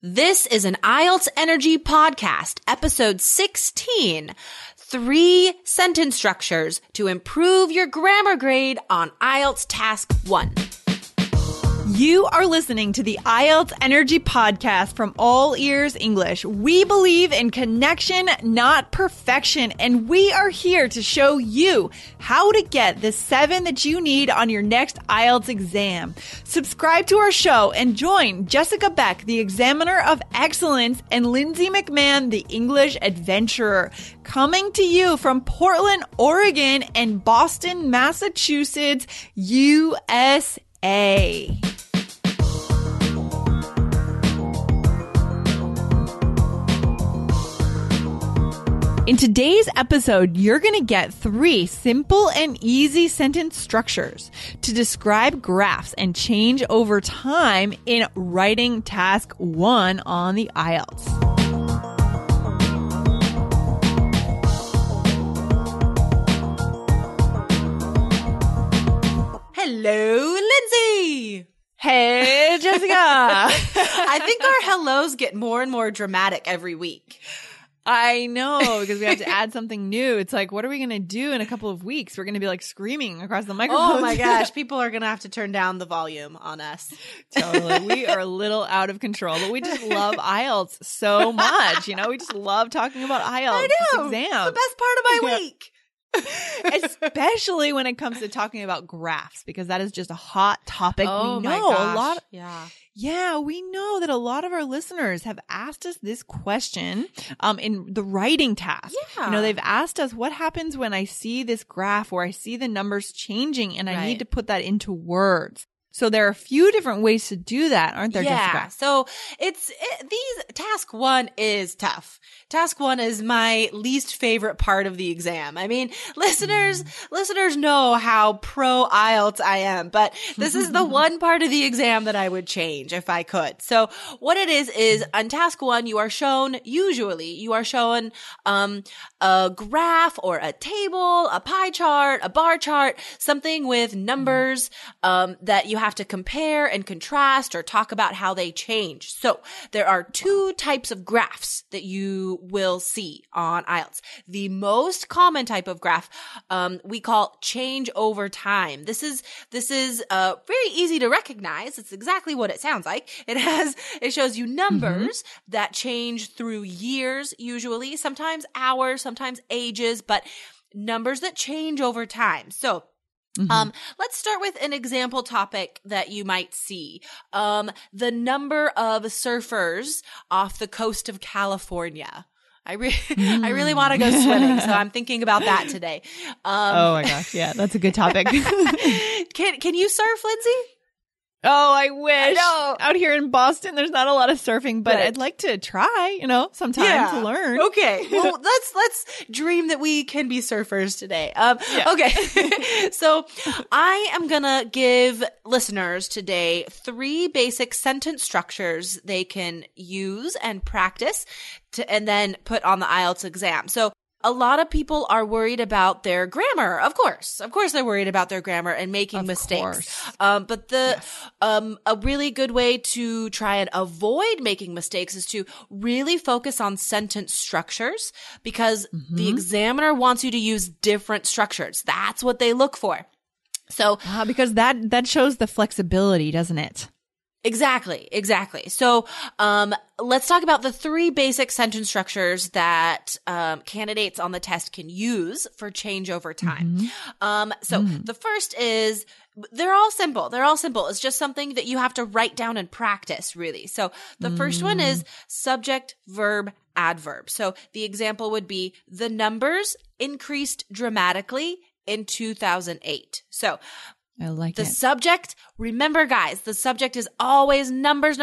This is an IELTS Energy Podcast, episode 16, 3 sentence structures to improve your grammar grade on IELTS Task 1. You are listening to the IELTS Energy Podcast from All Ears English. We believe in connection, not perfection, and we are here to show you how to get the 7 that you need on your next IELTS exam. Subscribe to our show and join Jessica Beck, the Examiner of Excellence, and Lindsay McMahon, the English Adventurer, coming to you from Portland, Oregon, and Boston, Massachusetts, USA. In today's episode, you're going to get 3 simple and easy sentence structures to describe graphs and change over time in writing task 1 on the IELTS. Hello, Lindsay! Hey, Jessica! I think our hellos get more and more dramatic every week. I know, because we have to add something new. It's like, what are we going to do in a couple of weeks? We're going to be like screaming across the microphone. Oh my gosh, people are going to have to turn down the volume on us. Totally. We are a little out of control, but we just love IELTS so much. You know, we just love talking about IELTS. I know. This exam. It's the best part of my week. Especially when it comes to talking about graphs, because that is just a hot topic. Oh we my know gosh. a lot. Yeah, we know that a lot of our listeners have asked us this question in the writing task. Yeah. You know, they've asked us, what happens when I see this graph or I see the numbers changing and I need to put that into words? So there are a few different ways to do that, aren't there, yeah. Jessica? So task 1 is tough. Task 1 is my least favorite part of the exam. I mean, listeners know how pro IELTS I am, but this is the one part of the exam that I would change if I could. So what it is on task 1, you are shown a graph or a table, a pie chart, a bar chart, something with numbers, that you have to compare and contrast or talk about how they change. So there are 2 types of graphs that you will see on IELTS. The most common type of graph, we call change over time. This is very easy to recognize. It's exactly what it sounds like. It shows you numbers that change through years, usually, sometimes hours, sometimes ages, but numbers that change over time. So let's start with an example topic that you might see. The number of surfers off the coast of California. I really want to go swimming, so I'm thinking about that today. Oh my gosh. Yeah, that's a good topic. Can you surf, Lindsay? Oh, I wish. I know. Out here in Boston, there's not a lot of surfing, but I'd like to try, sometime to learn. Okay. Well, let's dream that we can be surfers today. Okay. So I am going to give listeners today 3 basic sentence structures they can use and practice and then put on the IELTS exam. So a lot of people are worried about their grammar. Of course, they're worried about their grammar and making mistakes. But a really good way to try and avoid making mistakes is to really focus on sentence structures, because the examiner wants you to use different structures. That's what they look for. So, because that shows the flexibility, doesn't it? Exactly. So, let's talk about the 3 basic sentence structures that candidates on the test can use for change over time. The first is, they're all simple. It's just something that you have to write down and practice, really. So the first one is subject, verb, adverb. So the example would be, the numbers increased dramatically in 2008. So I like the subject, remember guys, the subject is always numbers.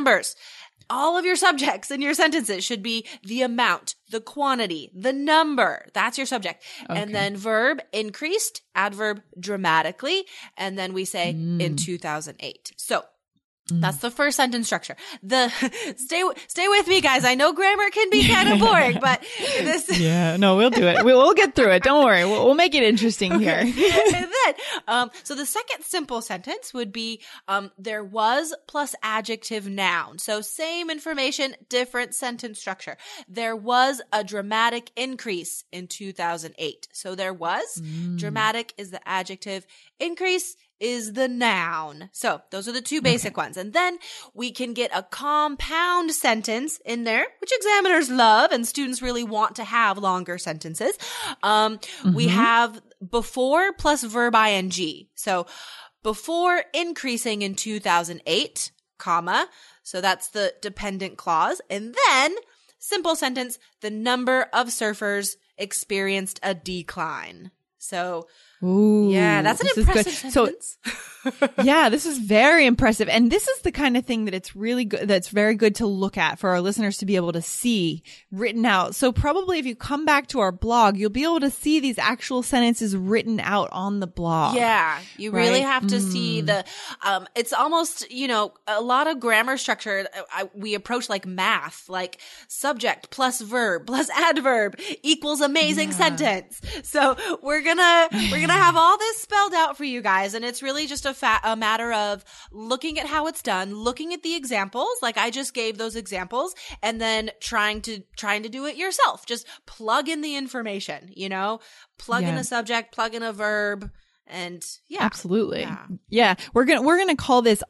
All of your subjects in your sentences should be the amount, the quantity, the number. That's your subject. Okay. And then verb, increased, adverb, dramatically. And then we say in 2008. So That's the first sentence structure. Stay with me, guys. I know grammar can be kind of boring, but this. Yeah, no, we'll do it. We'll get through it. Don't worry. We'll make it interesting here. And then, so the second simple sentence would be, there was plus adjective noun. So same information, different sentence structure. There was a dramatic increase in 2008. So there was, dramatic is the adjective, increase is the noun. So those are the two basic ones. And then we can get a compound sentence in there, which examiners love and students really want to have longer sentences. We have before plus verb ing. So before increasing in 2008, comma. So that's the dependent clause. And then simple sentence, the number of surfers experienced a decline. So ooh, yeah, that's an impressive sentence. Yeah, this is very impressive. And this is the kind of thing that it's really good, that's very good to look at for our listeners to be able to see written out. So probably if you come back to our blog, you'll be able to see these actual sentences written out on the blog. Yeah, you really have to see the, it's almost, a lot of grammar structure. We approach like math, like subject plus verb plus adverb equals amazing sentence. So we're gonna have all this spelled out for you guys. And it's really just a matter of looking at how it's done, looking at the examples, like I just gave those examples, and then trying to do it yourself. Just plug in the information, plug in a subject, plug in a verb. And absolutely. Yeah. We're going to call this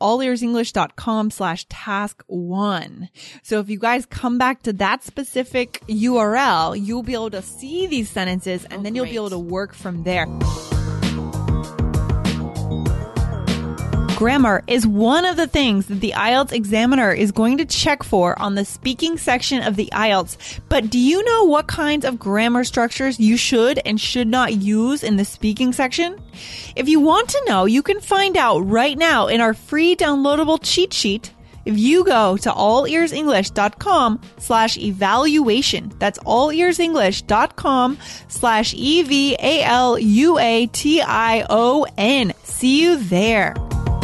allearsenglish.com/task1. So if you guys come back to that specific URL, you'll be able to see these sentences and then you'll be able to work from there. Grammar is one of the things that the IELTS examiner is going to check for on the speaking section of the IELTS. But do you know what kinds of grammar structures you should and should not use in the speaking section? If you want to know, you can find out right now in our free downloadable cheat sheet. If you go to allearsenglish.com/evaluation, that's allearsenglish.com/evaluation. See you there.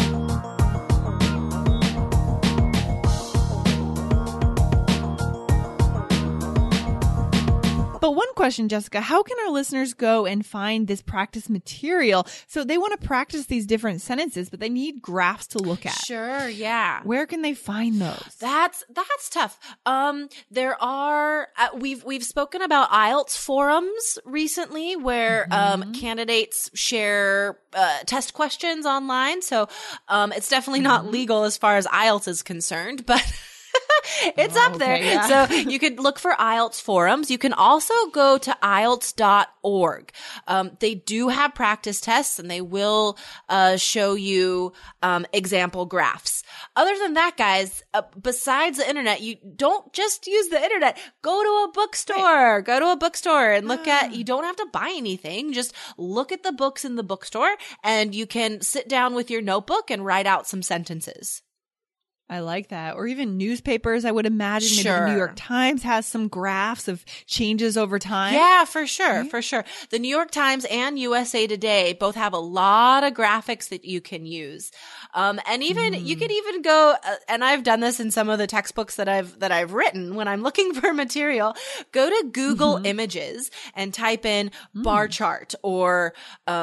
But one question, Jessica, how can our listeners go and find this practice material? So they want to practice these different sentences, but they need graphs to look at. Sure, yeah. Where can they find those? That's tough. There are, we've spoken about IELTS forums recently where, candidates share, test questions online. So, it's definitely not legal as far as IELTS is concerned, but it's up there. Yeah. So you could look for IELTS forums. You can also go to IELTS.org. They do have practice tests and they will show you example graphs. Other than that, guys, besides the internet, you don't just use the internet. Go to a bookstore. Right. Go to a bookstore and look at, you don't have to buy anything. Just look at the books in the bookstore and you can sit down with your notebook and write out some sentences. I like that. Or even newspapers, I would imagine. Maybe the New York Times has some graphs of changes over time. Yeah, for sure. For sure. The New York Times and USA Today both have a lot of graphics that you can use. And even, you could even go, and I've done this in some of the textbooks that I've written when I'm looking for material, go to Google Images and type in bar chart or,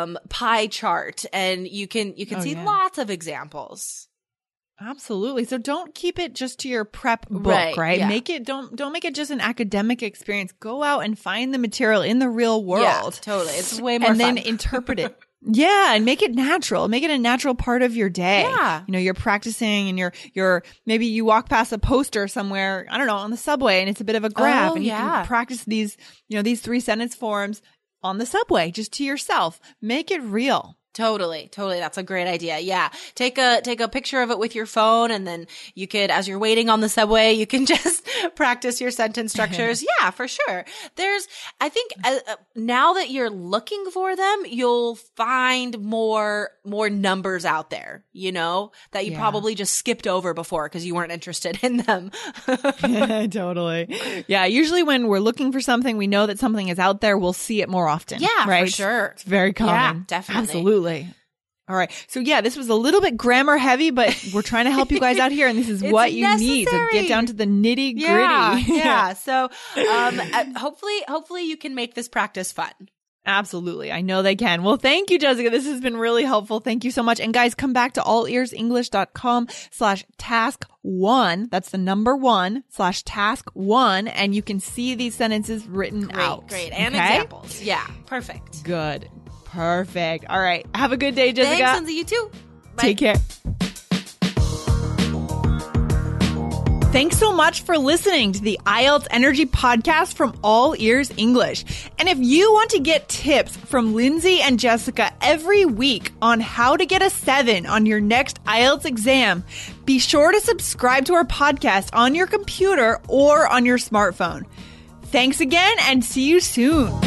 pie chart and you can see lots of examples. Absolutely. So don't keep it just to your prep book, right? Yeah. Don't make it just an academic experience. Go out and find the material in the real world. Yeah, totally. It's way more fun. And then interpret it. Yeah, and make it natural. Make it a natural part of your day. Yeah. You're practicing and you're maybe you walk past a poster somewhere, I don't know, on the subway and it's a bit of a graph and you can practice these 3-sentence forms on the subway just to yourself. Make it real. Totally. That's a great idea. Yeah. Take a picture of it with your phone and then you could, as you're waiting on the subway, you can just practice your sentence structures. Yeah, for sure. I think now that you're looking for them, you'll find more numbers out there, that you probably just skipped over before because you weren't interested in them. Totally. Yeah. Usually when we're looking for something, we know that something is out there. We'll see it more often. Yeah, right? For sure. It's very common. Yeah, definitely. Absolutely. All right. So yeah, this was a little bit grammar heavy, but we're trying to help you guys out here, and this is what you need. So get down to the nitty gritty. Yeah. So hopefully you can make this practice fun. Absolutely. I know they can. Well, thank you, Jessica. This has been really helpful. Thank you so much. And guys, come back to allearsenglish.com/task1. That's the number 1/task1. And you can see these sentences written out. Great. And examples. Yeah. Perfect. Good. Perfect. All right. Have a good day, Jessica. Thanks, Lindsay. You too. Bye. Take care. Thanks so much for listening to the IELTS Energy Podcast from All Ears English. And if you want to get tips from Lindsay and Jessica every week on how to get a 7 on your next IELTS exam, be sure to subscribe to our podcast on your computer or on your smartphone. Thanks again and see you soon.